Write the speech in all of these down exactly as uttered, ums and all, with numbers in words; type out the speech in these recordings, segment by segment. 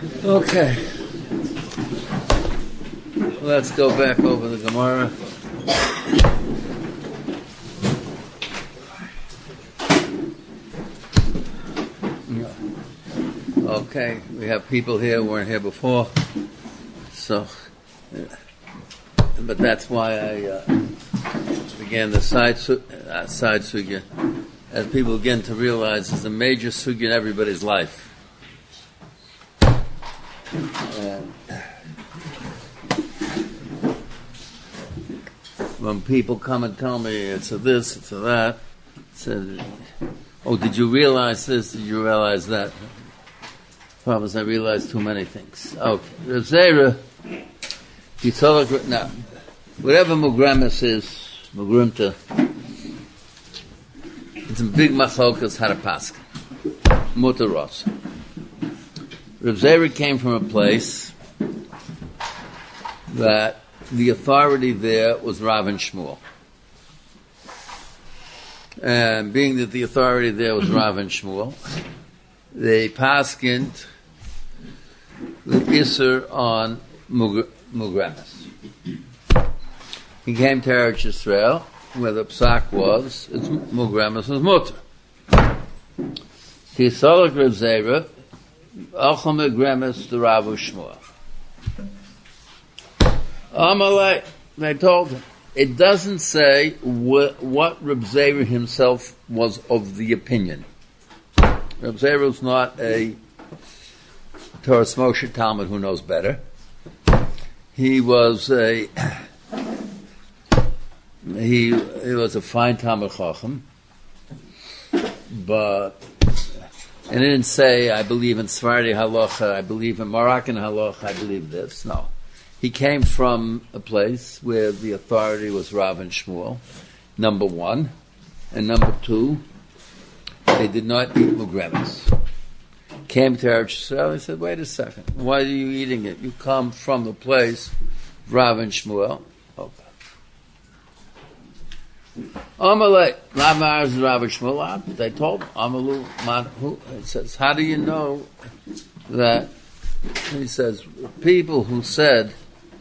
Okay. Let's go back over the Gemara. Okay, we have people here who weren't here before, so, but that's why I uh, began the side su- uh, side sugya, as people begin to realize there's a major sugya in everybody's life. And when people come and tell me it's a this, it's a that, it's a, oh, did you realize this? Did you realize that? Problem is, I realized too many things. Okay, Rav Zera, Yitzhak, now, whatever Mugramis is, Mugrimta, it's a big machlokas how to pass. Mutaros. Rav Zera came from a place that the authority there was Rav and Shmuel. And being that the authority there was Rav and Shmuel, they paskind the Isser on Mugramis. He came to Eretz Yisrael, where the Psak was, it's Mugramis was Mutter. Tisalak Rav Zera, Acham Mugramis the Rav Shmuel. Amalei, they told him, it doesn't say wh- what Rav Zera himself was of the opinion. Rav Zera was not a Torah Moshe Talmud who knows better. He was a he he was a fine Talmud Chacham, but and it didn't say I believe in Sephardi Halacha, I believe in Moroccan Halacha, I believe this. No, he came from a place where the authority was Rav and Shmuel. Number one, and number two, they did not eat Mugramis. Came to Eretz Yisrael, he said, wait a second, why are you eating it? You come from the place, Rav and Shmuel. Okay. Amalei, Lamar is Rav and Shmuel. They told him, Amalu, man, who? It says, how do you know that? He says, people who said,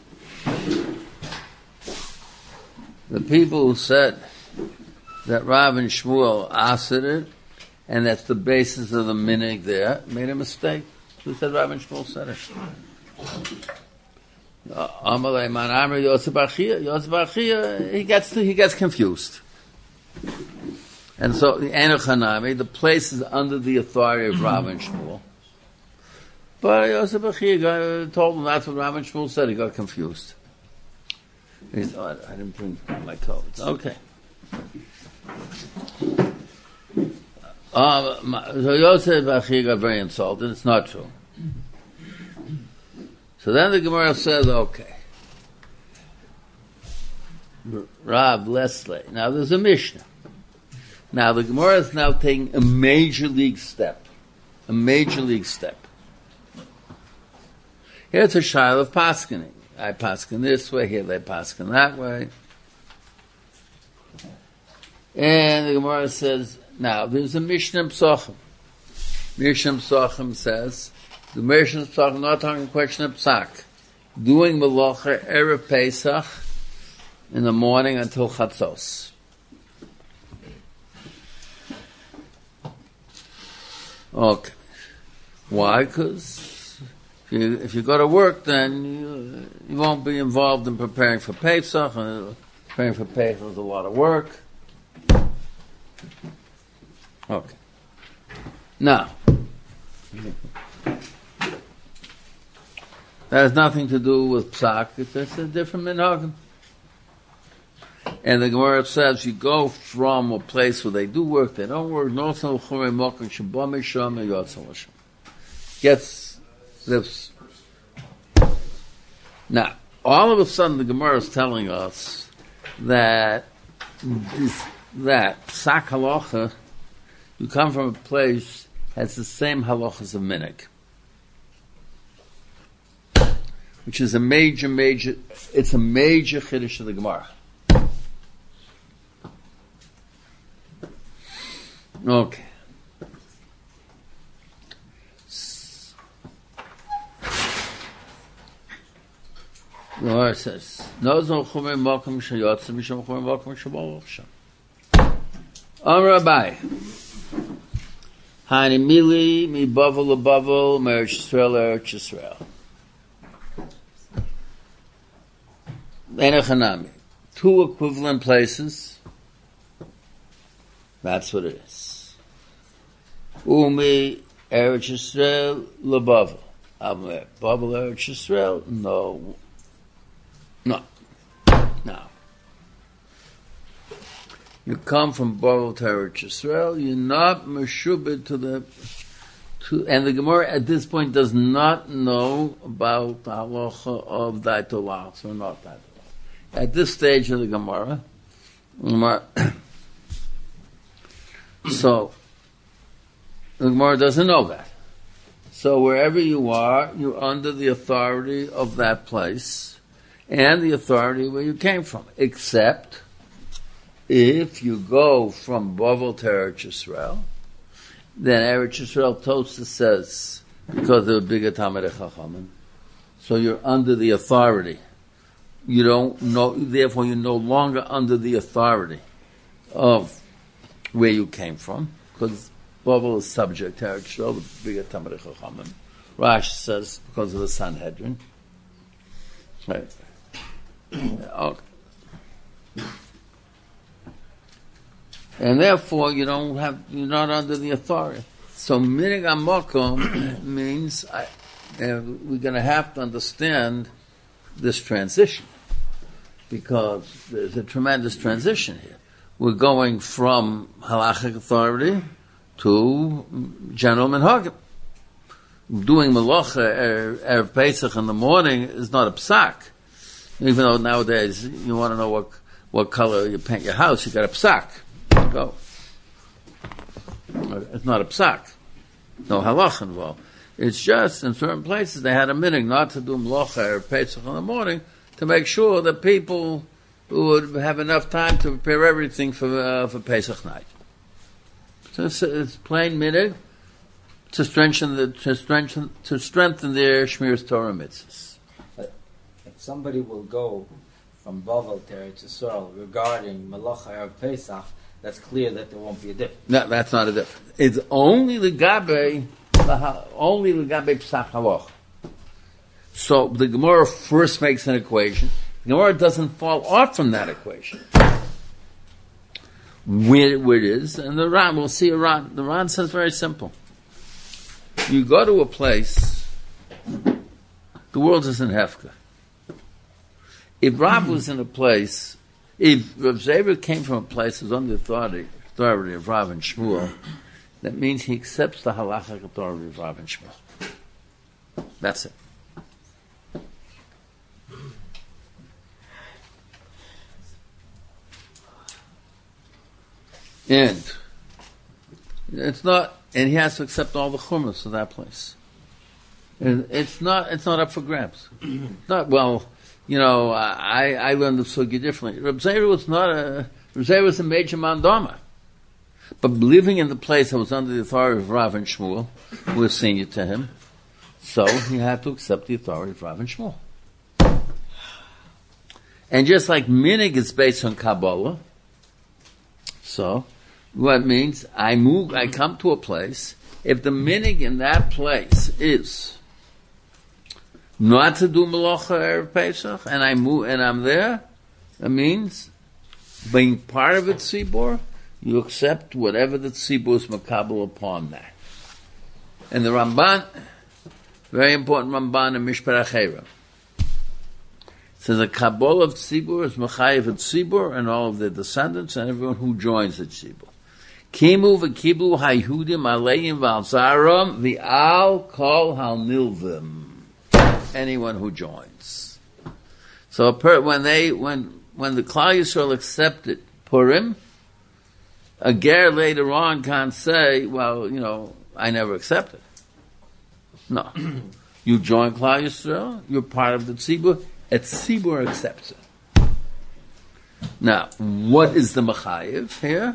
the people who said that Rav and Shmuel asked it, and that's the basis of the minig there, made a mistake. Who said Rav and Shmuel said it? Amalei man Amri Yosef Achia, Yosef Achia, he gets to, he gets confused. And so the Enochanami, the place is under the authority of Rav and Shmuel. But Yosef Achia told him that's what Rav and Shmuel said, he got confused. He said, oh, I didn't bring my clothes. Okay. Um, so Yosef Achia got very insulted. It's not true. So then the Gemara says, okay, Rav Leslie. Now there's a Mishnah. Now the Gemara is now taking a major league step. A major league step. Here it's a shayla of paskening. I pasken this way, here they pasken that way. And the Gemara says, now, there's a Mishnah Psachim. Mishnah Psachim says, the Mishnah Psachim, not talking question of Psak, doing Melacha Erev Pesach in the morning until Chatzos. Okay. Why? Because if you, if you go to work, then you, you won't be involved in preparing for Pesach, and preparing for Pesach is a lot of work. Okay. Now, that has nothing to do with Psak. It's just a different minhag. And the Gemara says you go from a place where they do work, they don't work. Gets this. Now, all of a sudden, the Gemara is telling us that this, that Psak halacha. You come from a place that has the same halachas of minig, which is a major, major, it's a major chiddush of the Gemara. Okay. Gemara says, "No no chumei makom sheyotze misham chumei makom sheborach sham." Amar Abai, Hani mili mi bavel lebavel me'eretz Yisrael eretz Yisrael. Enochanami, two equivalent places. That's what it is. Umi eretz Yisrael lebavel. Amar bavel eretz Yisrael. No. No. No. You come from Bavel to Eretz Yisrael, you're not meshubed to the, to, and the Gemara at this point does not know about the halacha of daitolah, or not daitolah. At this stage of the Gemara, Gemara so, the Gemara doesn't know that. So wherever you are, you're under the authority of that place, and the authority where you came from, except if you go from Bavel to Eretz Yisrael, then Eretz Yisrael Tosfos says, because they're bigger Talmidei Chachamim, so you're under the authority. You don't know, therefore you're no longer under the authority of where you came from, because Bavel is subject to Eretz Yisrael, the bigger Talmidei Chachamim. Rashi says, because of the Sanhedrin. Right. Okay. And therefore, you don't have, you're not under the authority. So, minig amakom means I, uh, we're going to have to understand this transition, because there's a tremendous transition here. We're going from halachic authority to general minhagim. Doing malacha erev Pesach in the morning is not a psak. Even though nowadays you want to know what what color you paint your house, you got a psak. Go. It's not a psak. No halach involved. It's just in certain places they had a minhag not to do melacha or Pesach in the morning to make sure that people would have enough time to prepare everything for uh, for Pesach night. So it's, it's plain minhag to strengthen the to strengthen to strengthen their shmiras Torah mitzvahs. Somebody will go from Bavel to Eretz Yisrael regarding Malacha Erev Pesach, that's clear that there won't be a difference. No, that's not a difference. It's only the Gabe, only the Gabe Pesach Halach. So the Gemara first makes an equation. The Gemara doesn't fall off from that equation. Where, where it is, and the Ran, we'll see a Ran. The Ran says very simple. You go to a place, the world is in Hefka. If Rav was in a place, if Rav Zera came from a place that was under the authority, authority of Rav and Shmuel, that means he accepts the halachic authority of Rav and Shmuel. That's it. And it's not, and he has to accept all the chumras of that place. And it's not, it's not up for grabs. Not, well, you know, I, I learned the sugya differently. Reb Zera was not a, Reb Zera was a major mandama. But living in the place that was under the authority of Rav and Shmuel, who was senior to him, so he had to accept the authority of Rav and Shmuel. And just like minig is based on Kabbalah, so what means I move, I come to a place, if the minig in that place is not to do Melacha Erev Pesach, and I move, and I'm there, that means being part of it, Tzibor, you accept whatever the Tzibor is makabel upon that. And the Ramban, very important Ramban in Mishpat HaChera, says the Kabbalah of Tzibor is Mechayev at Tzibor and all of their descendants and everyone who joins the Tzibor. Kimu v'kiblu ha'Yehudim aleim v'alzaram v'al kol ha'nilvim. Anyone who joins. So per, when they, when, when the Klal Yisrael accepted Purim, a ger later on can't say, well, you know, I never accepted. No. You join Klal Yisrael, you're part of the Tzibur, and Tzibur accepts it. Now, what is the Mechayev here?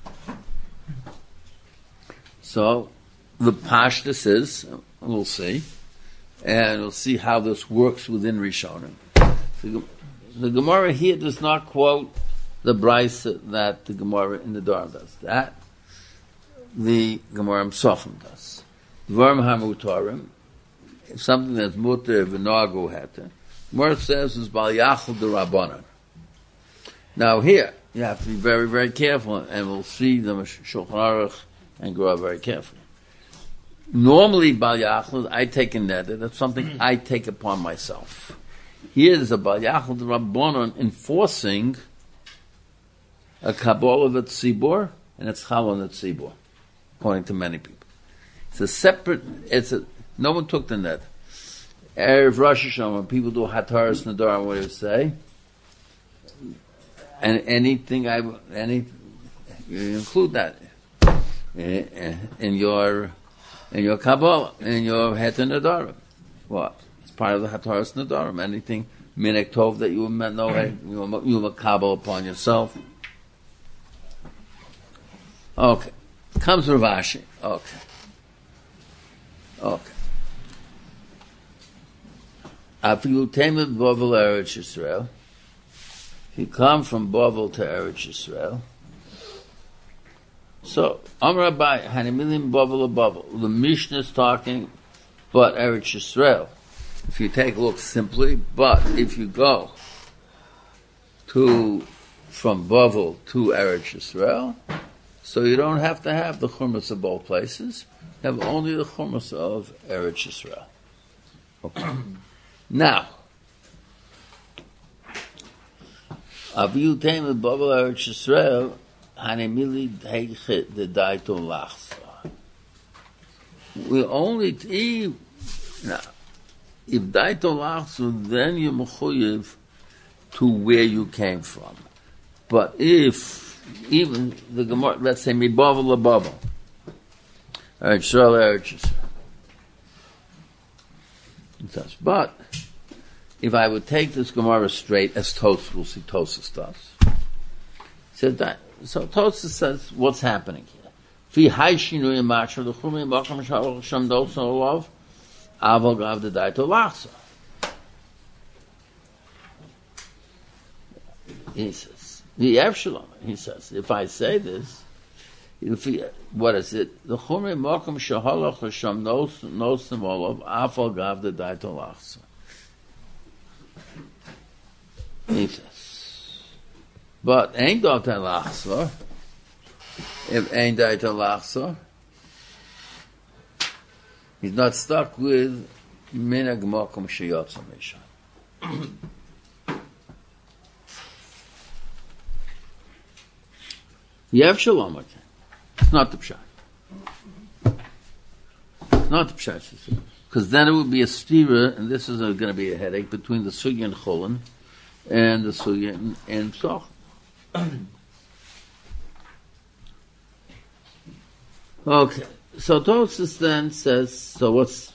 So, the Pashtus is, we'll see, and we'll see how this works within Rishonim. The, the Gemara here does not quote the Brisa that the Gemara in the Dvar does. That the Gemara in Sofim does. Dvarim hamutarim, something that's muter v'nagu heter. Gemara says is bal yachol d'Rabbanan. Now here you have to be very, very careful, and we'll see the Shulchan Aruch and grow up very carefully. Normally, Bal Yachal, I take a neder. That's something I take upon myself. Here is a Bal Yachal Rabbanon enforcing a Kabbalah of Tzibor, and it's Chalon at Tzibor, according to many people. It's a separate, it's a, no one took the neder. Erev Rosh Hashanah, when people do Hataras Nadar, what do you say? And anything I, any, you include that in, in your, in your Kabbalah, in your Heter Nadarim. What? It's part of the Hataras Nadarim. Anything Minek Tov that you know, you you Makabal upon yourself. Okay. Comes Rav Ashi. Okay. Okay. Afilu Temet Bovel Eretz Yisrael. If you come from Bavel to Eretz Yisrael, so Amar Abai Hanimilim Bavel Bavel. The Mishnah is talking, but Eretz Yisrael. If you take a look simply, but if you go to from Bavel to Eretz Yisrael, so you don't have to have the Churmas of both places. You have only the Churmas of Eretz Yisrael. Okay. Now. Aviu teim with Bavel Eretz Yisrael, hanemili heichit the daito lachsa. We only if now if daito lachsa, then you're mechuyev to where you came from. But if even the Gemara, let's say mi Bavel la Bavel, Eretz Yisrael, Eretz Yisrael. But if I would take this Gemara straight, as Tosfos, we'll see Tosfos does. Said that, so Tosfos says, what's happening here? Fi haishinu yimachar l'chumi makam shalach shamdos olav aval gav dedaito lachsa. He says, the Evshalom, he says, if I say this, if he, what is it? The chumi makam shalach shamdos olav aval gav dedaito lachsa. He says, but ain't that a lachsa? If ain't that a lachsa, he's not stuck with minag makom sheyotza mishan. Yev shalom again. It's not the pshat. It's not the pshat. Because then it would be a stira, and this is going to be a headache, between the sugya and cholon and the sugya and, and psoch. Okay, so Tosfos then says, so what's...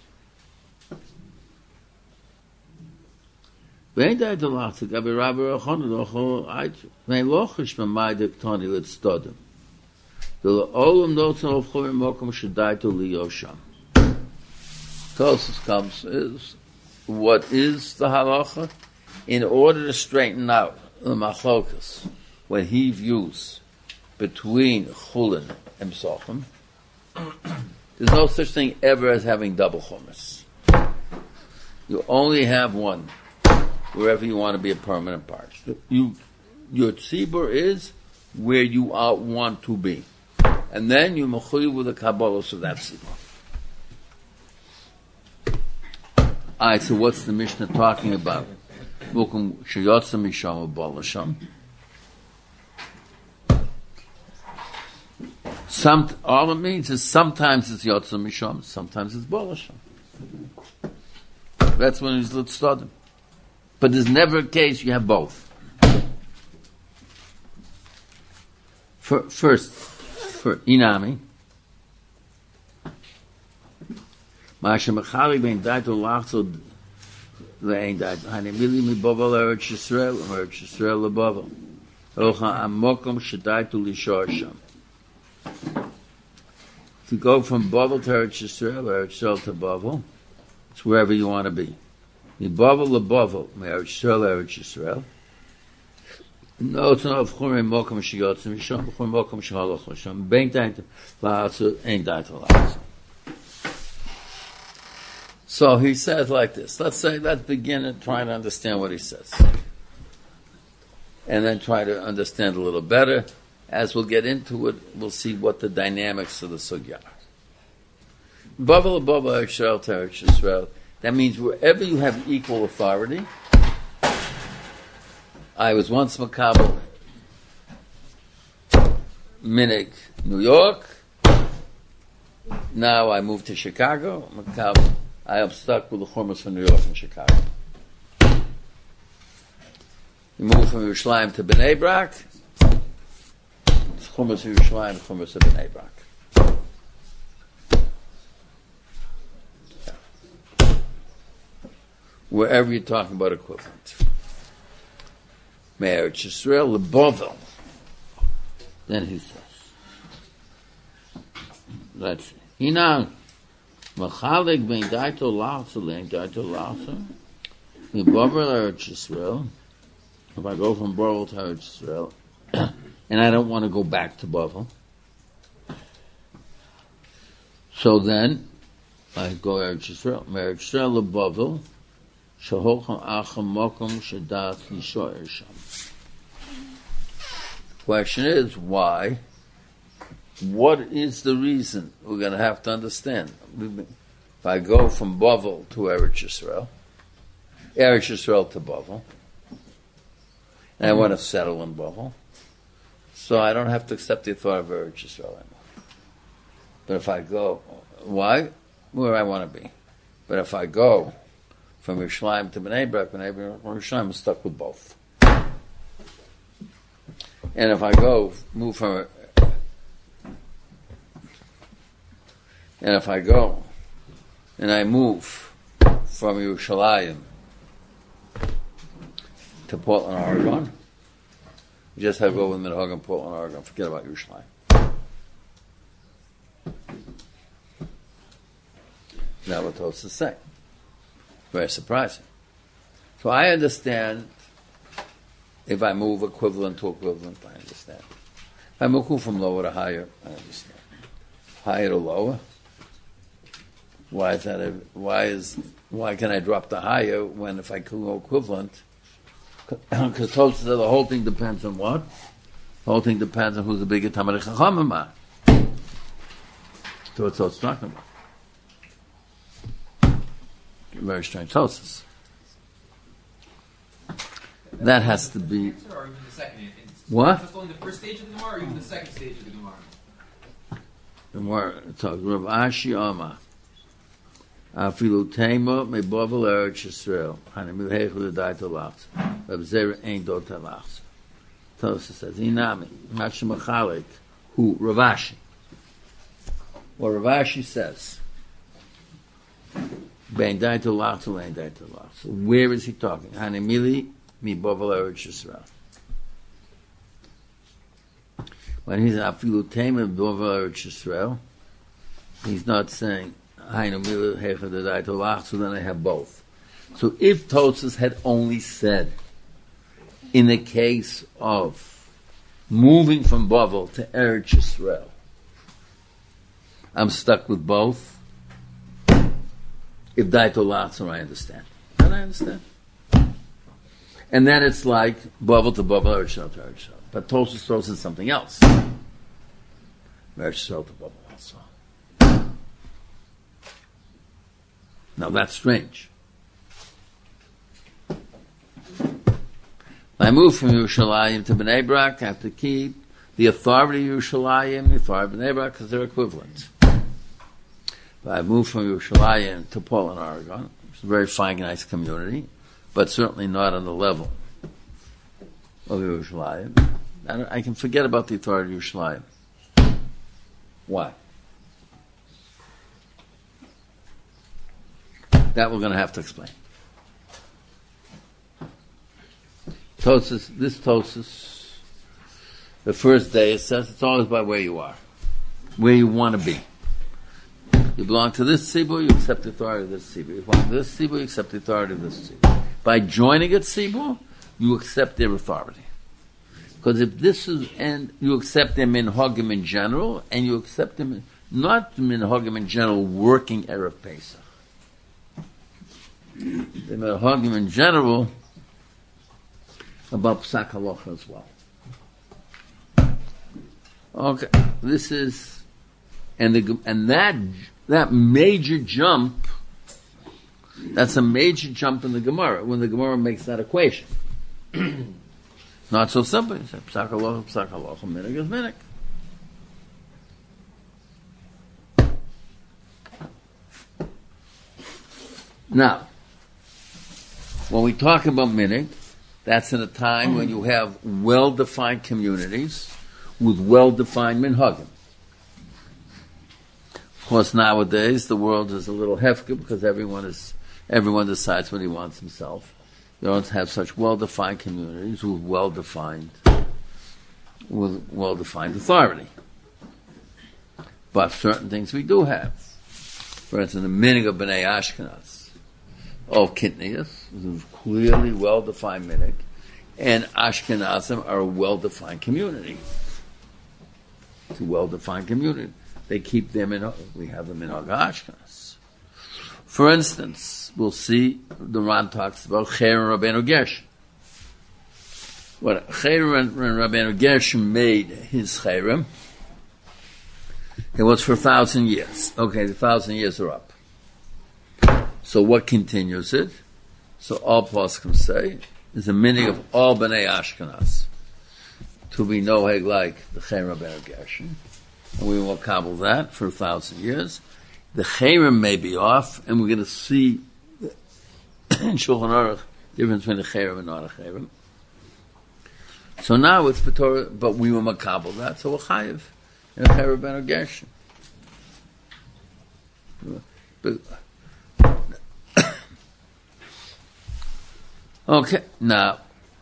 When I do not think Rabbi Rabbi Rachon, I may lochish b'maydik tani l'tzdodim. The olam notzon of chovim mokum shadaitu liyosham. Tosfos comes is what is the halacha in order to straighten out the machlokas when he views between chulin and psochim. There's no such thing ever as having double chumas. You only have one wherever you want to be a permanent part. You, your tzibur is where you are, want to be, and then you mechuyev with the kabbalos of that tzibur. Alright, so what's the Mishnah talking about? Mukum sheyotza misham u'balasham. Some, all it means is sometimes it's yotza misham, sometimes it's balasham. That's when it's litzadim. But there's never a case you have both. For, first, for inami, Masha Mechali ben Daito Lachzo le'ein Daito Hanimili mi Bavel Eretz Yisrael Eretz Yisrael leBavel Ocha Amokom Shedaito Lishor Sham. If you go from Bavel to Eretz Yisrael, Eretz Yisrael to Bavel, it's wherever you want to be. Mibavel lebavel, me'eretz Yisrael, eretz Yisrael. No, it's not of chumrei mokum sheyotzim misham, chumrei mokum shehaloch misham. Bein daita la'atzu, ein daita la'atzu. So he says like this. Let's say, let's begin and try to understand what he says. And then try to understand a little better. As we'll get into it, we'll see what the dynamics of the sugya are. Bavel Bavel Yisrael Teretz Yisrael. That means wherever you have equal authority. I was once makabel Minig, New York. Now I moved to Chicago. Makabel. I am stuck with the chumras from New York and Chicago. You move from Yerushalayim to Bnei Brak. It's chumras of Yerushalayim, chumras of Bnei Brak. Wherever you're talking about equivalent. Me'eretz Yisrael lebavel. Then he says, let's see. Hinan, machalek ben daito la'asa le'en daito la'asa. Mibavel Eretz Yisrael. If I go from Bavel to Eretz Yisrael, and I don't want to go back to Bavel, so then I go Eretz Yisrael. Me'eretz Yisrael lebavel. Question is, why? What is the reason? We're going to have to understand. If I go from Bavel to Eretz Yisrael, Eretz Yisrael to Bavel, and I want to settle in Bavel, so I don't have to accept the authority of Eretz Yisrael anymore. But if I go, why? Where I want to be. But if I go from Yerushalayim to Bnei Brak, Bnei Brak, Yerushalayim, I'm stuck with both. And if I go, move from, and if I go, and I move from Yerushalayim to Portland, Oregon, you just have to go with Minhag Portland, Oregon, forget about Yerushalayim. Now what Tosfos is saying. Very surprising. So I understand if I move equivalent to equivalent, I understand. If I move from lower to higher, I understand. Higher to lower. Why is that? A, why is why can I drop the higher when if I can go equivalent? Because Tosfos said the whole thing depends on what? The whole thing depends on who's the bigger Talmidei Chachamim are. So what's Tosfos talking about? Very strange Tosfos. That has to be. Or even the second. What? Is only the first stage of the Gemara, or even the second stage of the Gemara? The Gemara talks. Rav Ashi Amar. Afilu Tema me Bavel Eretz Yisrael. Hanimil Heichel Daito Lachs. Rav Zera Ein Dot Lachs. Tosfos says Inami Mashim Machalek Who Rav Ashi. What Rav Ashi says. Ben Daito Lachs or Ein Daito Lachs. Where is he talking? Hanimili mi Bavel Eretz Yisrael. When he's Afilu Tema Bavel Eretz Yisrael, he's not saying Hanimili Heichel Daito Lachs. So then I have both. So if Tosfos had only said, in the case of moving from Bavel to Eretz Yisrael, I'm stuck with both. If Daito Lachs, I understand. Then I understand. And then it's like Bavel to Bavel, Eretz Yisrael to Eretz Yisrael. But Tosfos throws in something else. Eretz Yisrael to Bavel also. Now that's strange. I move from Yerushalayim to Bnei Brak, I have to keep the authority of Yerushalayim, the authority of Bnei Brak, because they're equivalent. But I moved from Yerushalayim to Portland, Oregon. It's a very fine, nice community, but certainly not on the level of Yerushalayim. I, I can forget about the authority of Yerushalayim. Why? That we're going to have to explain. Tosfos, this Tosfos, the first day, it says it's always by where you are, where you want to be. You belong to this tzibur, you accept the authority of this tzibur. You belong to this tzibur, you accept the authority of this tzibur. By joining a tzibur, you accept their authority. Because if this is, and you accept them in minhagim in general, and you accept them in, not minhagim in general, working Erev Pesach. The minhagim in general about Psak Halacha as well. Okay, this is, and the and that that major jump, that's a major jump in the Gemara when the Gemara makes that equation. Not so simple. You say Psak Halacha, Psak Halacha, Minig is Minig. Now, when we talk about Minig, that's in a time when you have well-defined communities with well-defined minhagim. Of course, nowadays the world is a little hefker because everyone is everyone decides what he wants himself. You don't have such well-defined communities with well-defined with well-defined authority. But certain things we do have. For instance, the minig of Bnei Ashkenaz of Kitnius is a clearly well-defined minig, and Ashkenazim are a well-defined community. It's a well-defined community. They keep them in, we have them in Ashkenaz. For instance, we'll see the Ran talks about Cher and Rabbeinu Gershon. What Cher and Rabbeinu Gershon made his Cherem, it was for a thousand years. Okay, the thousand years are up. So what continues it? So all poskim say is a minig of all Bnei Ashkenaz to be noheg like the Cher Rabbeinu Gershon, and we will cobble that for a thousand years. The Cherem may be off, and we're going to see in Shulchan Aruch the difference between a Cherem and not a Cherem. So now it's B'Torah, but we will makabel that, so we'll chayiv in a Cher Rabbeinu Gershon. But, okay, now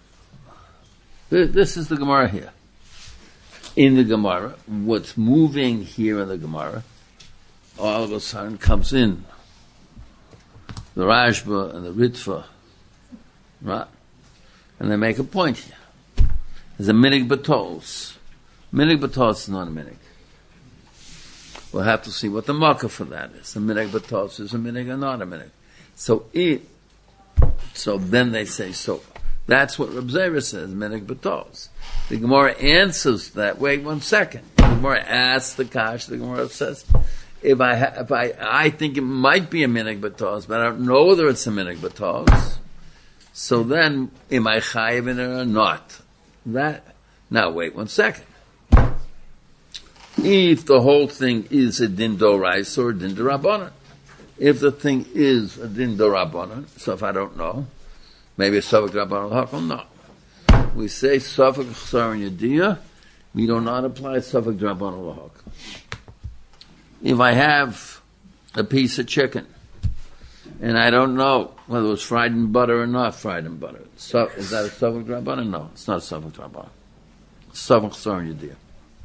this is the Gemara here. In the Gemara, what's moving here in the Gemara, all of a sudden comes in the Rashba and the Ritva, right? And they make a point here. There's a minig batos. Minig batos is not a minig. We'll have to see what the marker for that is. A minig batos is a minig or not a minig. So it, so then they say so. That's what Reb Zera says, minig batos. The Gemara answers that. Wait one second. The Gemara asks the kash. The Gemara says, if I, ha- if I, I think it might be a minig batos, but I don't know whether it's a minig batos. So then, am I chayiv in it or not? That. Now wait one second. If the whole thing is a din dorais or a din d'Rabbanan, if the thing is a din d'Rabbanan, so if I don't know, maybe a Safek Rabbanan l'Hakel, no. We say Safek Chsar and Yediyah, we do not apply Safek Rabbanan l'Hakel. If I have a piece of chicken, and I don't know whether it was fried in butter or not fried in butter, so, is that a Safek Rabbanan? No, it's not a Safek Rabbanan. It's Safek Chsar and Yediyah.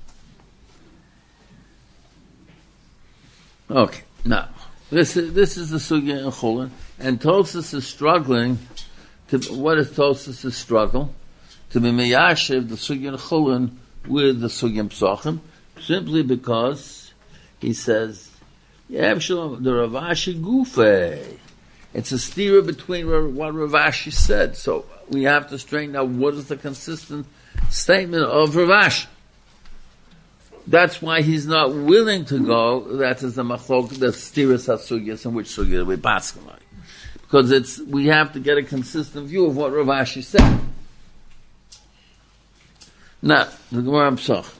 Okay, now, this is, this is the Sugya in Chulin, and Tosfos is struggling to, what is Tosfos' struggle? To be meyashiv the Sugya in Chulin with the Sugya in Psachim, simply because he says, yeah, Shalom, the Rav Ashi Gufay. It's a steer between what Rav Ashi said, so we have to straighten out what is the consistent statement of Rav Ashi. That's why he's not willing to go. That is the machlok, the stiras hasugyas, and which sugya we basket on, because it's we have to get a consistent view of what Rav Ashi said. Now the Gemara Psach.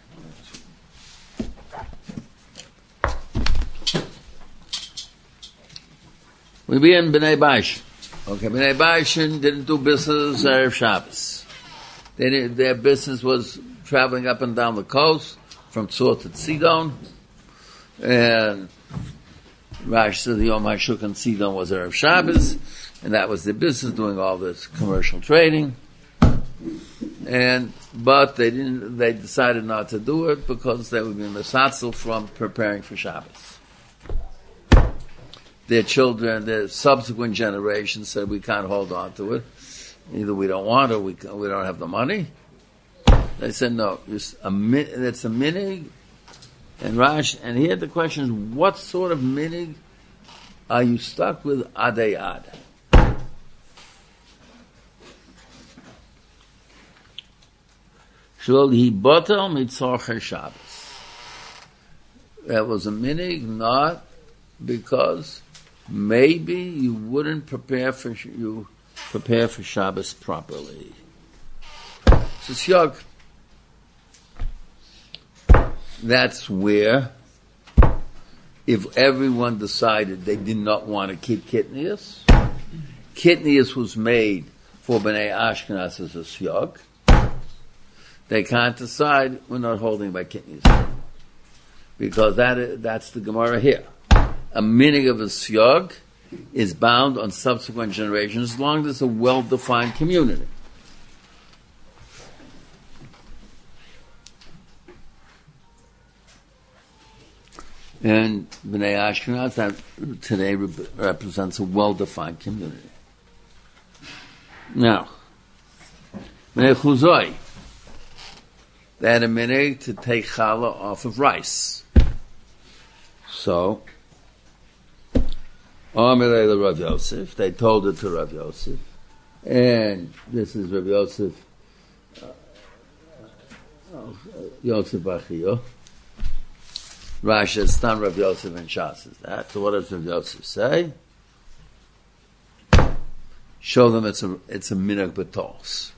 We begin Bnei Baishin. Okay, Bnei Baishin didn't do business Erev Shabbos. They didn't, their business was traveling up and down the coast, from Tzor to Tzidon, and Rashi said the Yom HaShuk and Tzidon was Erev Shabbos, and that was their business, doing all this commercial trading. And but they didn't. They decided not to do it because they would be misatzel from preparing for Shabbos. their children, their subsequent generations said we can't hold on to it. Either we don't want it, or we we don't have the money. They said no. It's a it's a minig, and Rash. And here the question is, what sort of minig are you stuck with adei ad? Shlol hi botel mitzorchei Shabbos. That was a minig, not because maybe you wouldn't prepare for you prepare for Shabbos properly. So syog. That's where, if everyone decided they did not want to keep Kitnius, Kitnius was made for Bnei Ashkenaz as a syog. They can't decide we're not holding by Kitnius because that that's the Gemara here. A minig of a syog is bound on subsequent generations as long as it's a well-defined community. And Bnei Ashkenaz, that today represents a well-defined community. Now, Bnei Chuzoi, they had a minig to take challah off of rice. So, Amirei Rav Yosef, they told it to Rav Yosef, and this is Rav Yosef, uh, uh, Yosef Achio. Rashi Stam Rav Yosef and Shas is that. So what does Rav Yosef say? Show them it's a it's a minhag betos.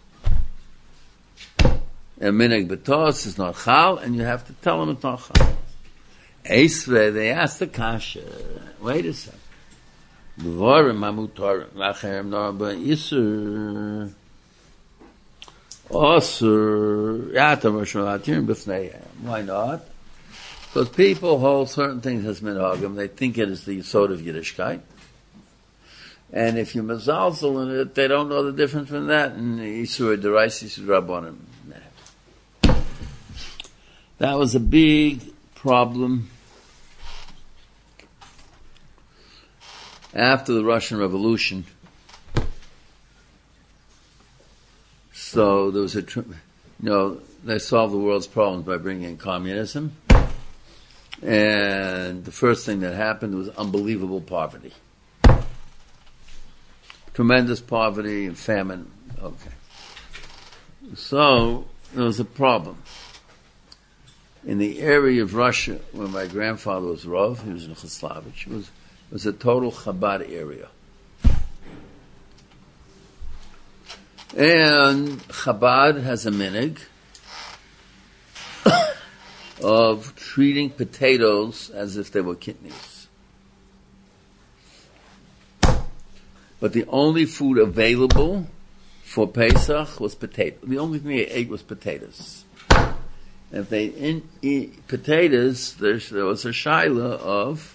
A minhag betos is not chal, and you have to tell them it's not chal. Esre, they asked the kasha. Wait a second. Dvorim hamutorim v'acherem norba isur osur yatam v'sholatim b'fneihem. Why not? Because people hold certain things as minhagim, they think it is the yesod of Yiddishkeit. And if you mazalzel in it, they don't know the difference between that and Yisur Derais, Yisur Rabbanim. That was a big problem after the Russian Revolution. So there was a, you know, they solved the world's problems by bringing in communism. And the first thing that happened was unbelievable poverty. Tremendous poverty and famine. Okay. So, there was a problem. In the area of Russia, where my grandfather was Rav, he was in Chaslavich, it was, it was a total Chabad area. And Chabad has a minig of treating potatoes as if they were kidneys. But the only food available for Pesach was potato. The only thing they ate was potatoes. And if they didn't eat potatoes, there, there was a shaila of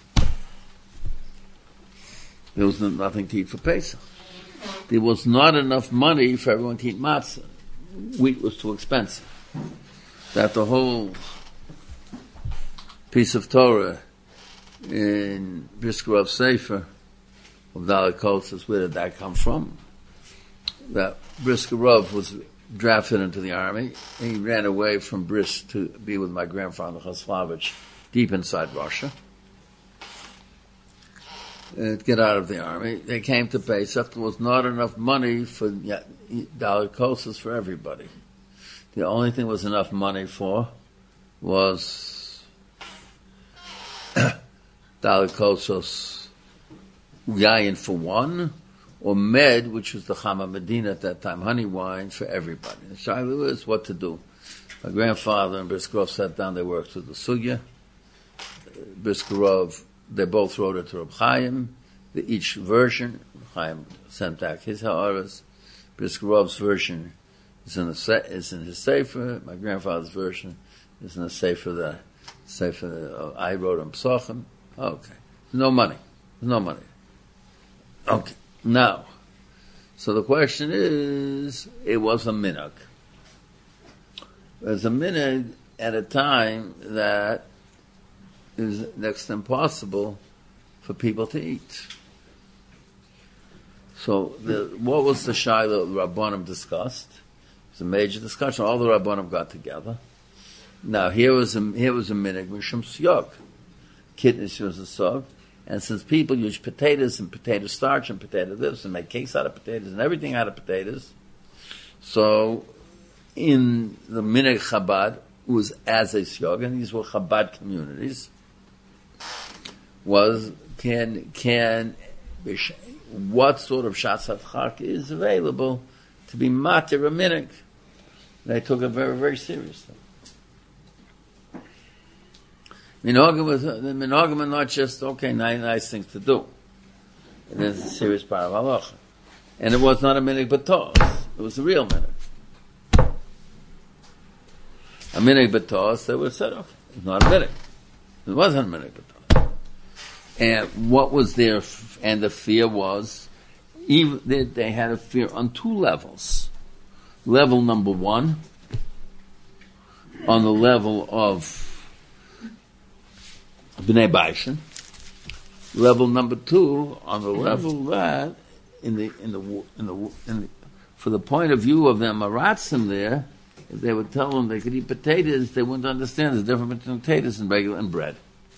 there was nothing to eat for Pesach. There was not enough money for everyone to eat matzah. Wheat was too expensive. That the whole piece of Torah in Brisker of Sefer of Dalet Kol says, where did that come from? That Brisker Rav was drafted into the army. He ran away from Brisk to be with my grandfather Chaslavich deep inside Russia. Uh, to get out of the army. They came to Pesach. There was not enough money for Dalet Kosas for everybody. The only thing was enough money for was Dalet Kosas Yayin for one, or Med, which was the Chama Medina at that time, honey wine for everybody. The shaila was what to do. My grandfather and Briskerov sat down, they worked through the Sugya. Briskerov, they both wrote it to Reb Chaim, the, each version. Chaim sent back his ha'aras. Briskerov's version is in, the, is in his Sefer. My grandfather's version is in the Sefer that Sefer uh, I wrote on Psachim. Okay. No money. No money. Okay. Now, so the question is, it was a minhag. It was a minhag at a time that is next to impossible for people to eat. So, the, what was the Shaila Rabbanim discussed? It was a major discussion. All the Rabbanim got together. Now, here was a, here was a minig, Mishum Syog. Kidneys was a Syog. And since people use potatoes and potato starch and potato this and make cakes out of potatoes and everything out of potatoes, so in the minig Chabad was as a Syog, and these were Chabad communities, was, can, can, what sort of Shatz Chak is available to be matir a minig. They took it very, very seriously. Minhagim was, the minhagim are not just, okay, nice, nice things to do. It is a serious part of halacha. And it was not a minig batos. It was a real minig. A minig batos, they would have said, okay, it's not a minig. It wasn't a minig batos. And what was their, and the fear was, even they, they had a fear on two levels. Level number one, on the level of B'nai Baishin. Level number two, on the level that, in the, in the, in the, in the, for the point of view of them Maratzim there, if they would tell them they could eat potatoes, they wouldn't understand the difference between potatoes and regular and bread.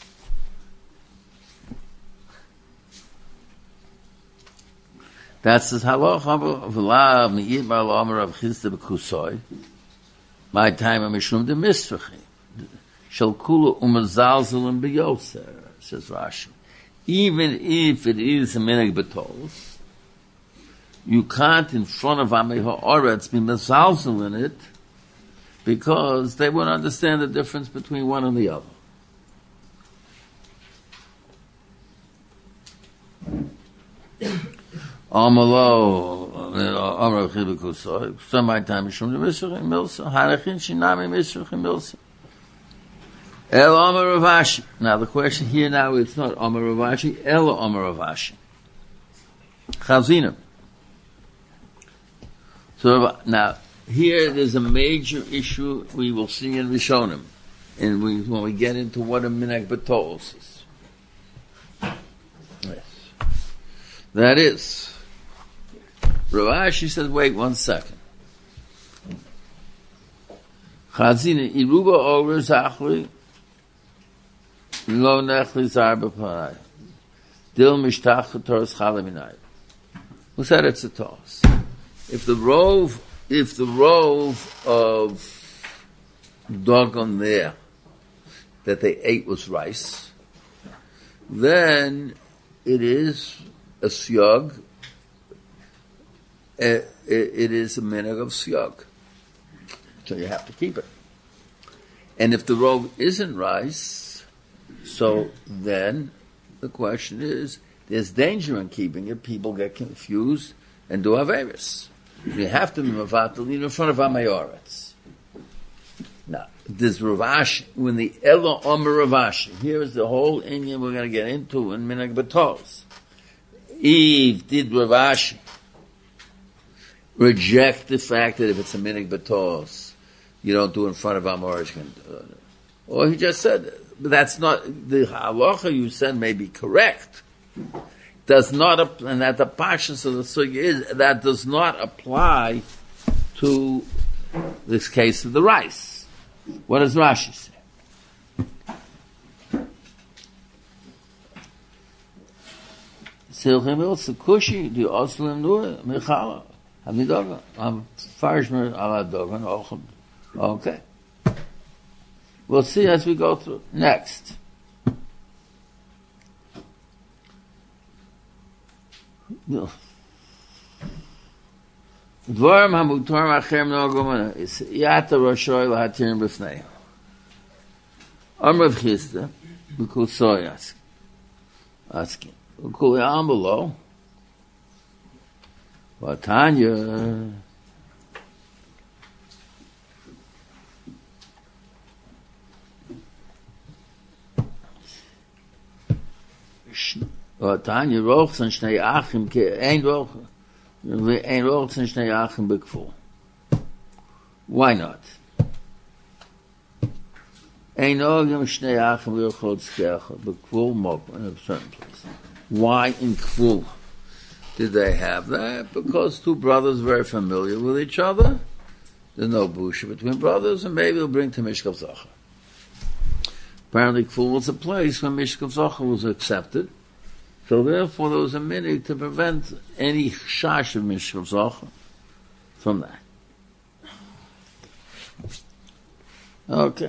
That's the halacha of Lav Me'ir Bar L'Omer of Chisda B'Kusoi. My time of Mishum de Misvachi. Shel Kula Umazalzalim B'Yoser, says Rashi. Even if it is a minig b'tolos, you can't in front of Amei Ha'aretz be mezalzel in it, because they won't understand the difference between one and the other. Amalo, Amar Chibikusoi, some my time Mishum de Misvachi Milsa, Harachin Shinami Misvachi Milsa. El Amar Ravashi. Now the question here now, it's not Amar Ravashi, El Amar Ravashi. Chazina. So now, here there's a major issue we will see in Rishonim, and we, when we get into what a minhag b'tolos is. Yes. That is, Ravashi says, wait one second. Chazina, Iruba Orer Zachri, Lo nechli zar b'panai. Dil mishtach v'toros chalaminai. Who said it's a toss? If the rove, if the rove of dogon there that they ate was rice, then it is a syog. It, it is a minhag of syog. So you have to keep it. And if the rove isn't rice, so then the question is, there's danger in keeping it. People get confused and do averis. You have to be mevatel in front of Amayoretz. Now, this Ravashi, when the Elo Omer Ravashi, here is the whole Indian we're going to get into in Minhag B'Tolos. Eve did Ravashi reject the fact that if it's a Minhag B'Tolos, you don't do it in front of Amayoretz. Or he just said, but that's not, the halacha you said may be correct. Does not, and that the pashas of the sugya is, that does not apply to this case of the rice. What does Rashi say? Silchim ilsa kushi, di oslim nur, mechala, hamidoga, am farshmer ala dogan, okay. We'll see as we go through. Next. No. Dvarim hamutar machem nogomana is yata roshoy lahatirim b'fnei. Amrav Chisda b'kul soy ask asking b'kul yam below Vatanya Vatanya rochs and shnei achim ke ein roch ein rochs and shnei achim b'kful. Why not? Ein ogem shnei achim v'yochol tzkecha, b'kvul mokum, in a certain place. Why in Kvul did they have that? Because two brothers very familiar with each other. There's no busha between brothers, and maybe it'll bring to Mishkav Zocha. Apparently Kvul was a place where Mishkav Zocha was accepted. So therefore there was a minig to prevent any chash of Mishkav Zocha from that. Okay.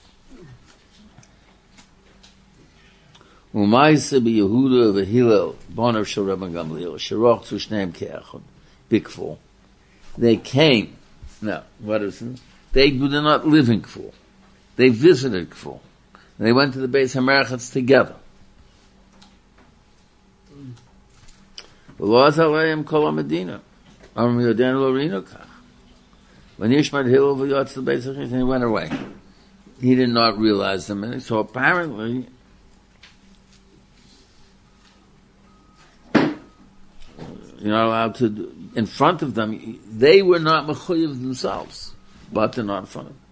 Umayse be Yehuda v'Hillel bonav shel Rabban Gamliel sheroch zu shneim ke'echad b'Kful. They came. Now, what is it? They did not live in Kful. They visited Kful. They went to the Beis HaMerchatz together. V'loaz aleim kol ha-Medina. Amar Yoden lo rino kach. When Yishmad Hillel v'yotz the Beis HaMerchatz, and he went away. He did not realize the minute. So apparently, you're not allowed to do, in front of them, they were not mechuyev themselves, but they're not in front of them.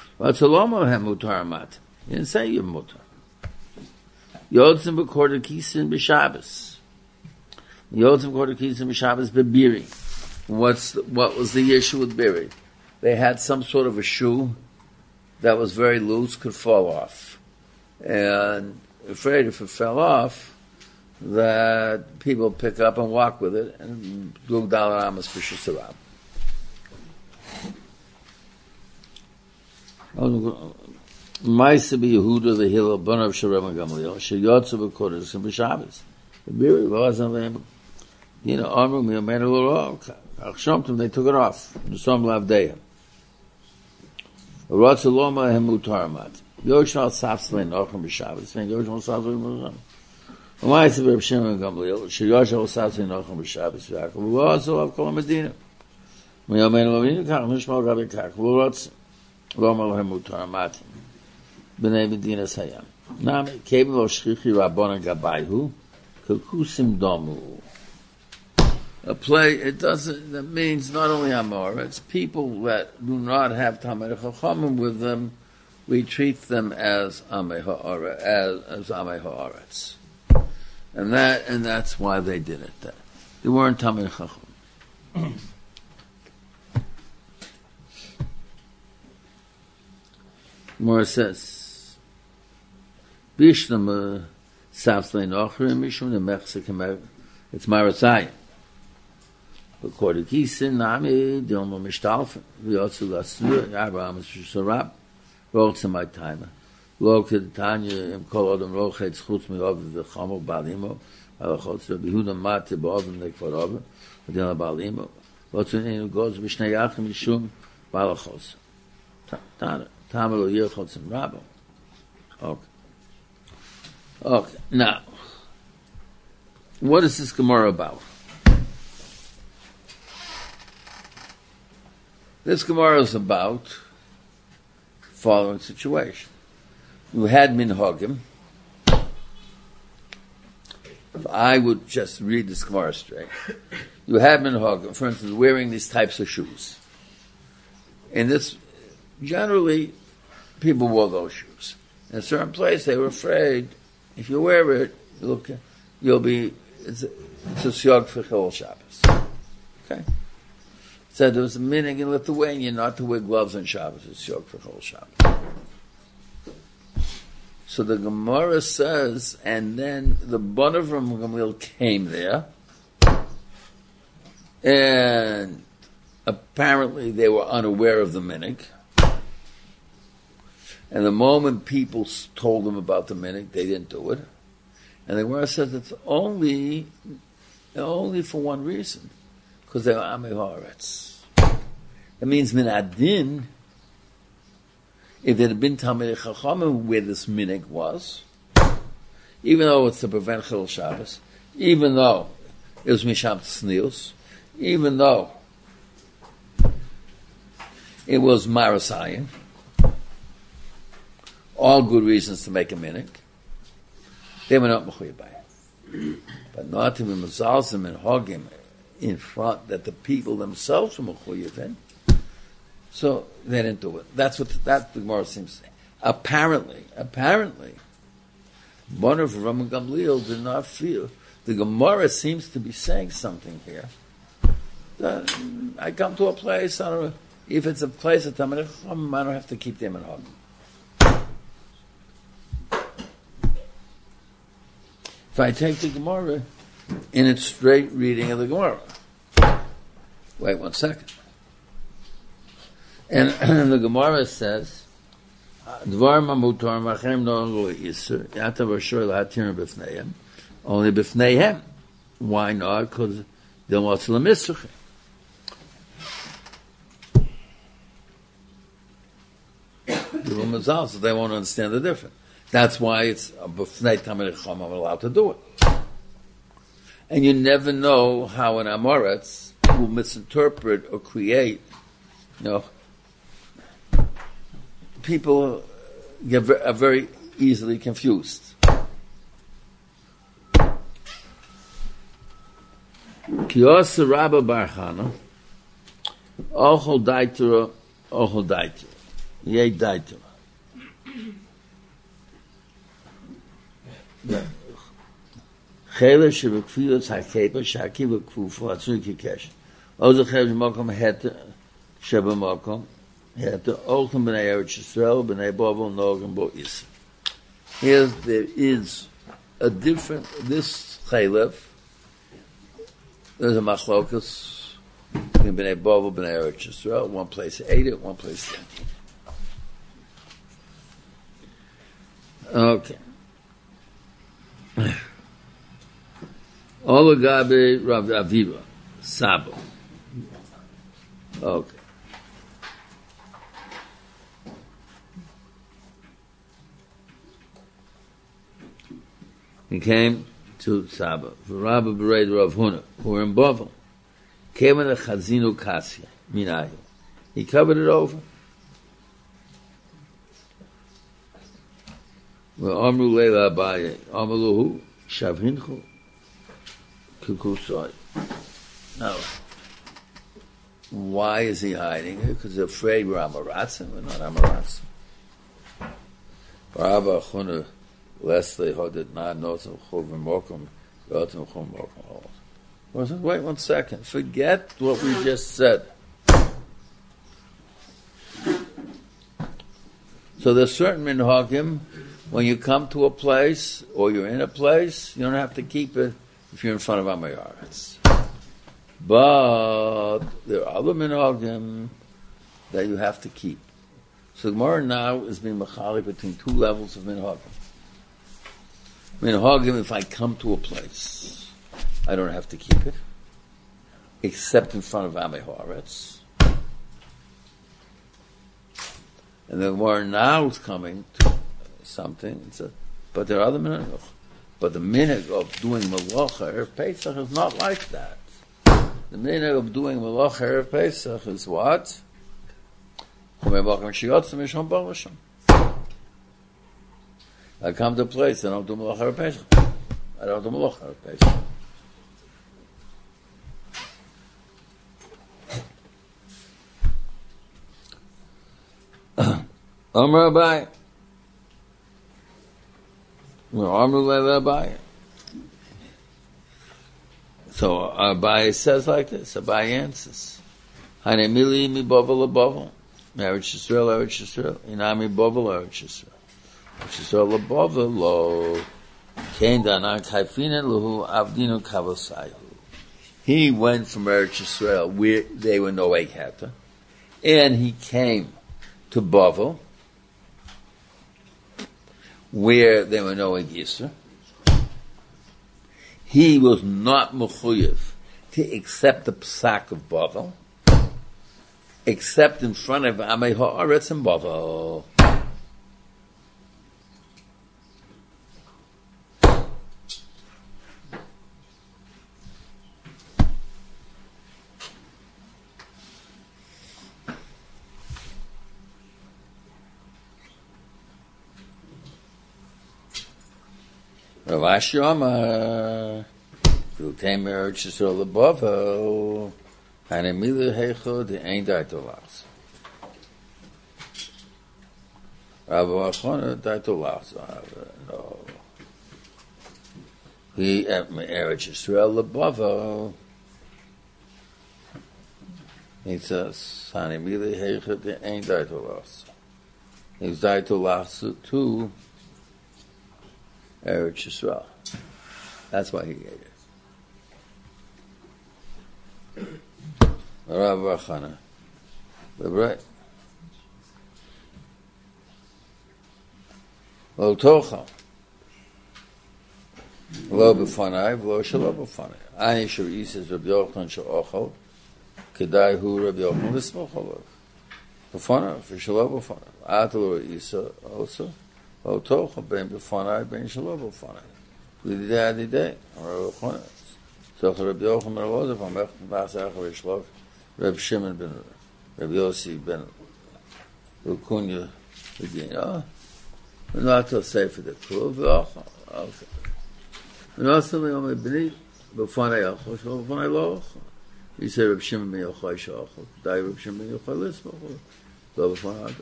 He didn't say you're mutar. Yotzim recorded kisin b'Shabbos. Yotzim recorded kisin b'Shabbos b'biri. What's the, what was the issue with biri? They had some sort of a shoe that was very loose, could fall off, and afraid if it fell off, that people pick up and walk with it and do Dalar Amos B'Shus Harab. Ma'aseh Yehuda the Hillel Bonav Shel Rabban Gamliel Sheyotzu B'Kodesh B'Shabbos. The Biri wasn't them. You know, Amru Mi'amenu L'Ro. Achshomtim, they took it off. Nesom Lavdeya. Rotzu Loma Hem Mutaramat. Yoshal Safslei Nochem B'Shabbos. Yoshal Safslei Nochem. Why is the Reb Shimon Gamliel? Sheyoshal Safslei Nochem B'Shabbos. V'Yaakov V'Ozu Av Kol HaMedina. Mi'amenu L'Ro Kach Nishmal Rabbi Kach V'Rotz Loma Hem Mutaramat. B'nei Medinas Hayam. Nam Kevin Lo Shchichi Rabbanan Gabayhu Kukusim Domu. A play, it doesn't, that means not only Amor, it's people that do not have Talmidei Chachamim with them, we treat them as Amei Ha'aretz, as, as Amei Ha'aretz. And that, and that's why they did it. That they weren't Talmidei Chacham. More says, Bishnama Safslei Nochrim Mishum the Mexican, it's Maratzayim. According to Kisin, Nami, Dilma Mishtalfen, Vyotsu Lasur, Abraham Sharab, wrote to my timer. Located Tanya, Im Kol Odom Rochet, Schutz me over the Chamo Balimo, Alachotz, Behuda Mate, Bovim, Nekvarova, Adina Balimo, what's in who goes Mishnei Yachim Yishum, Balachos. Tamalo Yechotz and Rabbo. Okay. Okay, now, what is this Gemara about? This Gemara is about the following situation. You had minhagim. If I would just read this Gemara straight. You had minhagim, for instance, wearing these types of shoes. And this, generally, people wore those shoes. In a certain place, they were afraid, if you wear it, you'll, you'll be, it's a, it's a siyog for Chol Shabbos. Okay? So there was a minig in Lithuania not to wear gloves on Shabbos. It's siyog for Chol Shabbos. So the Gemara says, and then the Bonav from Gamliel came there, and apparently they were unaware of the minig. And the moment people told them about the minig, they didn't do it. And the Gemara says it's only, only for one reason. Because they were Amei Haaretz. That means min adin, if there had been Talmidei Chachamim where this minig was, even though it's to prevent Chil Shabbos, even though it was Misham Tznius, even though it was Marasayan, all good reasons to make a minig, they were not mechuyev by it. But not to be mezalzim and hogim in front that the people themselves were mechuyev in, so they didn't do it. That's what that the Gemara seems to say. Apparently, apparently, one of Rambam Gamliel did not feel. The Gemara seems to be saying something here. That I come to a place, I don't know, if it's a place at Talmidei Chacham, I don't have to keep them in home. If I take the Gemara in its straight reading of the Gemara, wait one second. And, and the Gemara says, Dvar mamutar machem no lo iser yatav asher lahatir b'fneihem only b'fneihem. Why not? Because they'll want to lemisrachim. The room is out, so they won't understand the difference. That's why it's b'fnei Talmidei Chacham I'm allowed to do it. And you never know how an Amoretz will misinterpret or create, you know, people get are very easily confused. Kiyos Rabba Bar Chana, Ochel Daitera, Ochel Daitera, Yei Daitera. Chele shebekfiyos hakepa shakiva kfufu atzur kikesh. Ozer chev shemakom hete shebemakom hete ochem b'nei Eretz Yisrael b'nei Bavel nogem bo Yisrael. Here there is a different, this chelev, there's a machlokas in b'nei Bavel b'nei Eretz Yisrael. One place ate it, one place didn't eat it. Okay. Olagabe Rav Aviva, Sabo. Okay. He came to Sabo. Rabbi Bered Rav Huna, who were in Bavel. Came in a Chazinu Kasya, Minayu. He covered it over. Well, Amru Leila Abaye, Amaluhu, Shavhinchu, Kukusai. Now, why is he hiding it? Because they're afraid we're Amaratzim. We're not Amaratzim. Rabbi Chuna, Leslie, Hodit, Nad, Notam, Chovim, Mokum, Yotam, Chum, Mokum. Wait one second. Forget what we just said. So there's certain minhagim. When you come to a place, or you're in a place, you don't have to keep it if you're in front of Amayaretz. But there are other minhagim that you have to keep. So Gemara now is being machali between two levels of minhagim. Minhagim, if I come to a place, I don't have to keep it, except in front of Amayaretz. And the Gemara now is coming to something, it's a, but there are other minhag. But the minhag of doing malacha erev Pesach is not like that. The minhag of doing malacha erev Pesach is what? I come to a place, I don't do malacha erev Pesach. I don't do malacha erev Pesach. Amar Abai. So Abai says like this. Abai answers, "Hanemili mi bovel abovel, Eretz Yisrael, Eretz Yisrael, inami bovel, Eretz Yisrael, Eretz Yisrael abovel lo, kein danan kaifinen luhu avdinu kavasayu." He went from Eretz Yisrael where they were no ekata, and he came to Bavel, where there were no Yisra. He was not mechuyev to accept the psak of Bavel, except in front of Amei Haaretz and Bavel. Rav Ashi Amar, who came here to Yisrael above her, and immediately heichod the ain't daitolachs. Rabbi Achana Daito Lachza. No. He at Eretz Yisrael Lebava. He says, Hani Mili Heichot ain't Daito Lachza. He's Daito Lachza to Eretz Yisrael. That's why he gave it. Rabbi Achana. Right. Lo tocha. Lo b'fanai, v'lo shelo b'fanai. Ani shur isis Rabbi Yochanan she'ochel, kedai hu Rabbi Yochanan l'smoch alav. B'fanai, v'shelo b'fanai. At lo isa also, lo tocha, ben b'fanai, ben shelo b'fanai. L'didei adidei, Rabbi Yochanan. So Rabbi Yochanan Rabbi Yochanan, Rabbi Yochanan, Rabbi Yochanan, Rabbi Shimon ben Rabbi Yossi ben Rukunya Begin. We're not to say for the proof. Okay. We're not something on my beneath, but funny, but funny law. You say Rabbi Shimon ben Yochai Shachol. Die Rabbi Shimon ben Yochai Lismachol. So funny.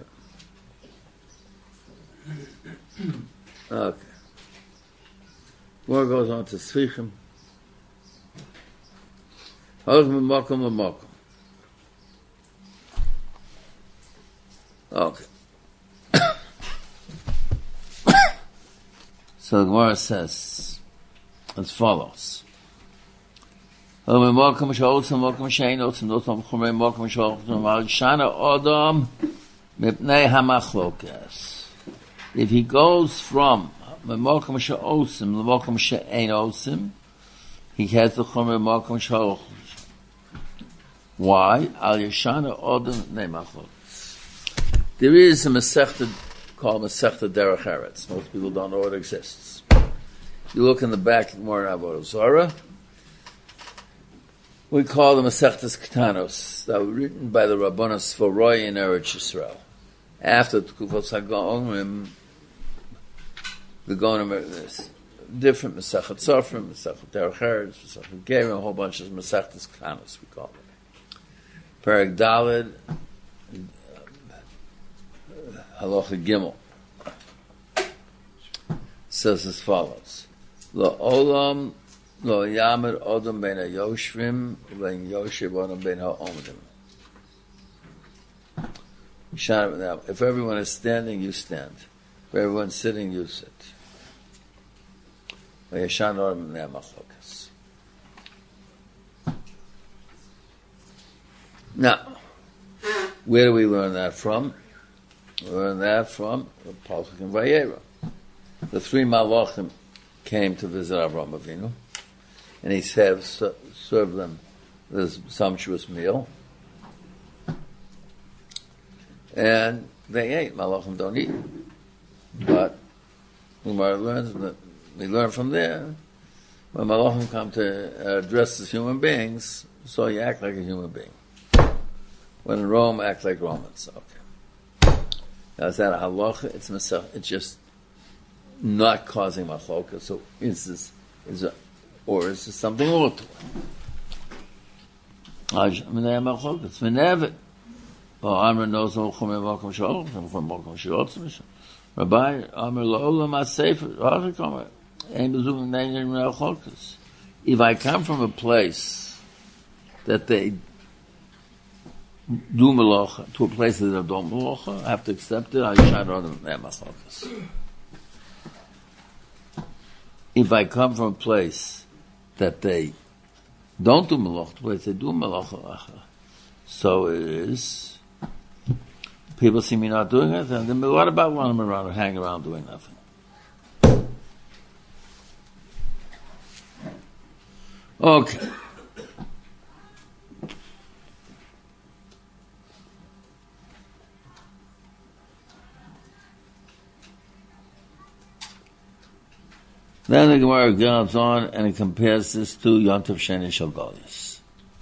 Okay. Okay. More goes on to Svichim. Halach Makom Makom. Okay. So the Gemara says as follows. If he goes from he has the chomer makom shaloch. Why? Al yeshana odom neimachlokas. There is a Masechta called Masechta Derech Eretz. Most people don't know it exists. You look in the back of Gemara Avodah Zarah. We call them Masechtas Ketanos that were written by the Rabbanos Sforoi in Eretz Yisrael. After Tkufos HaGaonim, the Gaonim are this different Masechet Sofrim, Masechet Derech Eretz, Masechet Gerim, a whole bunch of Masechtas Ketanos we call them. Perek Daled, Halacha Gimel says as follows: Lo olam lo yamer odom ben hayoshvim ben yoshev odom ben haomdim. If everyone is standing, you stand. If everyone's sitting, you sit. Now, where do we learn that from? We learn that from the Pasuk in Vayera. The three Malachim came to visit Avraham Avinu, and he served, served them this sumptuous meal. And they ate. Malachim don't eat. But we learn, that, we learn from there, when Malachim come to uh, dress as human beings, so you act like a human being. When in Rome, act like Romans. Okay. Now, is that a halacha? It's masach. It's just not causing machloka. So is this is a, or is this something more to it? I mean, they have machloka. It's v'nevet. Well, Amr knows no chumei makom shalom from makom shirotzim. Rabbi Amr la'olam ha'sefer. Ha'achikomer. Ein bezugim ne'ein machlokas. If I come from a place that they do melacha to a place that they don't melacha, I have to accept it. I shine on them machlokas. If I come from a place that they don't do melacha, to a place they do melacha, so it is. People see me not doing it, and then what about when I'm around or hang around doing nothing? Okay. Then the Gemara goes on and it compares this to Yontav Sheni Shel Goliath.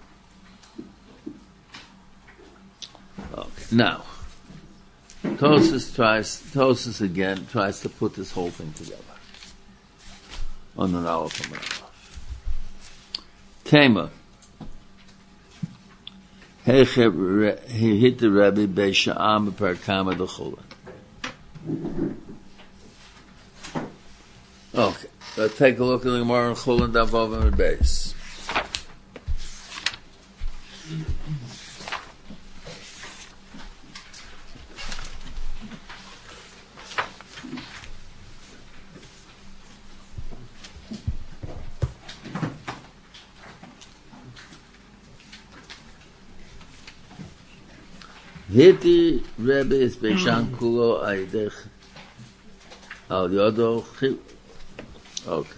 Okay. Now, Tosfos tries, Tosfos again tries to put this whole thing together on the Nahal Kamarov. Tema. He hit the Rebbe Beisha'am per Kama D'Chulin. Okay, let's take a look at the Gemara in Chulin Daf Vav Amud Beis. Hiti Rebbe is Beishan Kulo Aidech Al Yodo Chil. Okay.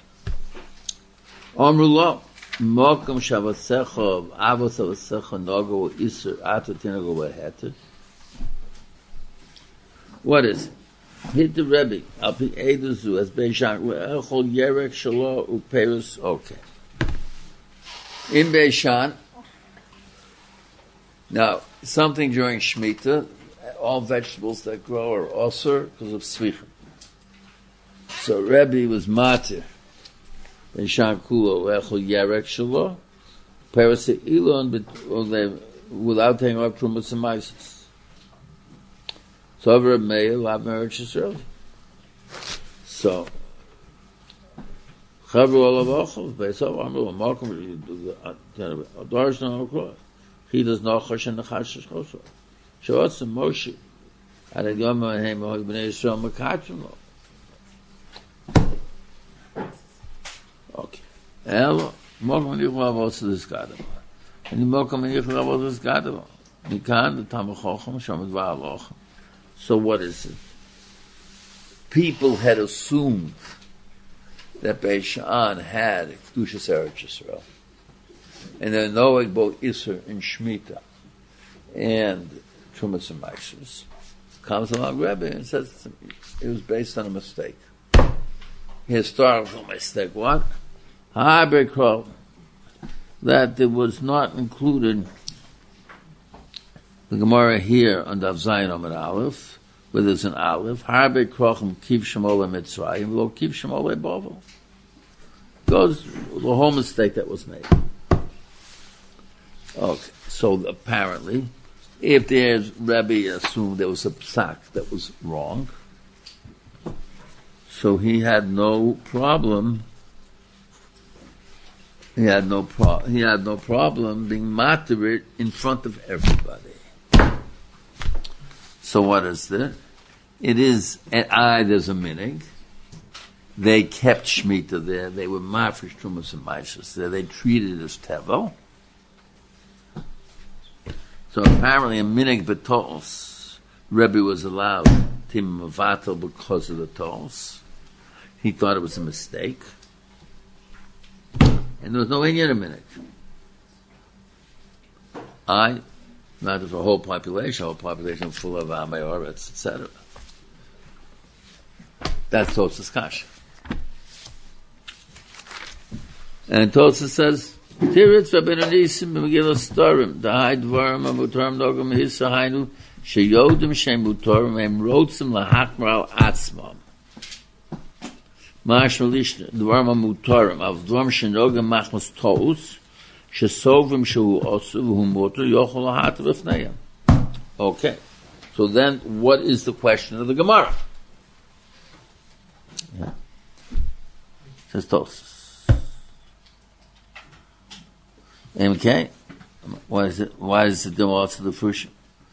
Omrullah Mokum Shavasecha Avos Avasecha Nogo Isur Atu Tinago Waheter. What is it? Hiti Rebbe Al Pi Eiduzu as Beishan Echol Yerek Shalo Uperus. Okay. In Beishan. Now, something during Shemitah, all vegetables that grow are osur because of svichim. So Rebbe was matir. Beishan kulo echol yarek shelo, perase ilon without taking up trumas and maises. So over Rebbe Meir, lav meretz Yisrael. So chavru olav ochel beisav amru amakom adarish no okroy. He does not chosh and chash chosh. Shoatz and Moshe. At a yom ha'hem ha'y b'nei Yisrael mekatrim lo. Okay. Elo, mokum nich lavos this gadol. And the mokum nich lavos this gadol. Mikan the tamachocham shomet va'alochem. So what is it? People had assumed that Beishan had Kedushas Eretz Yisrael. And then knowing both Isser and Shemitah and Trumas and Maisus, comes along Rebbe and says it was based on a mistake. Historical mistake. What? Ha'abekro, that it was not included, the Gemara here on Daf Zayin Amud Aleph, where there's an Aleph, Ha'abekrochim kiv shemole Mitzrayim, lo kiv shemole Bovel. Goes the whole mistake that was made. Okay, so apparently, if there's Rebbe assumed there was a psak that was wrong, so he had no problem. He had no pro. He had no problem being matir in front of everybody. So what is that? It is an I. There's a minig. They kept Shemitah there. They were mafresh trumas and maisus there. They treated it as tevel. So apparently in Minig B'Tos, Rebbe was allowed to mavatal because of the Tos. He thought it was a mistake. And there was no Inyan in Minig. I, not for the whole population, whole population full of Amei Oretz, et cetera. That's Tos's Kasha. And Tosa says, Tiritz Rabbeinu Nisim b'Megillah Storim Dahai Dvarim Amutorim Dogam Hissa Hainu Sheyodim Shem Mutorim Em Rotzim Lahakmar Al Atzmam Ma'ashma Lishna Dvarim Amutorim Av Dvarim Shenogam Machmas Toos Shesovim Shehu Osu V'hu Motor Yochol Lahat V'fneim. Okay, so then what is the question of the Gemara? Yeah. Says Tosus. Okay, why is it? Why is it Gemara to the Fushim?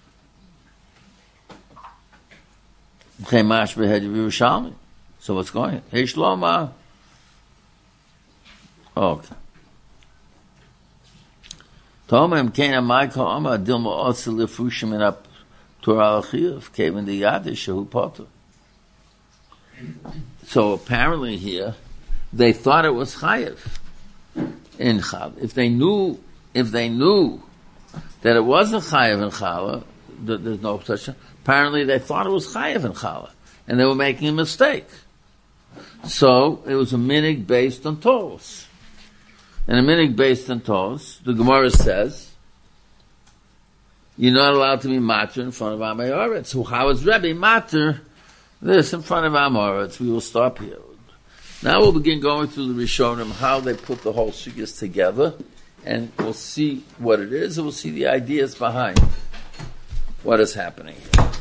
Okay, Mash behead of Yerushalmi. So what's going on? Hey Shloma. Okay. Tomem Kena Michael Amma Dilma also the Fushim in up Torah Alchiyah came in the Yadish Shehu Potter. So apparently here they thought it was Chayev. In Chala. If they knew, if they knew that it wasn't Chayev in Chala, there's no such. Apparently, they thought it was Chayev in Chala, and they were making a mistake. So it was a minig based on Tos, and a minig based on Tos. The Gemara says you're not allowed to be matir in front of Amei Oretz. So how is Rebbe matir this in front of Amei Oretz? We will stop here. Now we'll begin going through the Rishonim, how they put the whole sugyas together, and we'll see what it is, and we'll see the ideas behind what is happening here.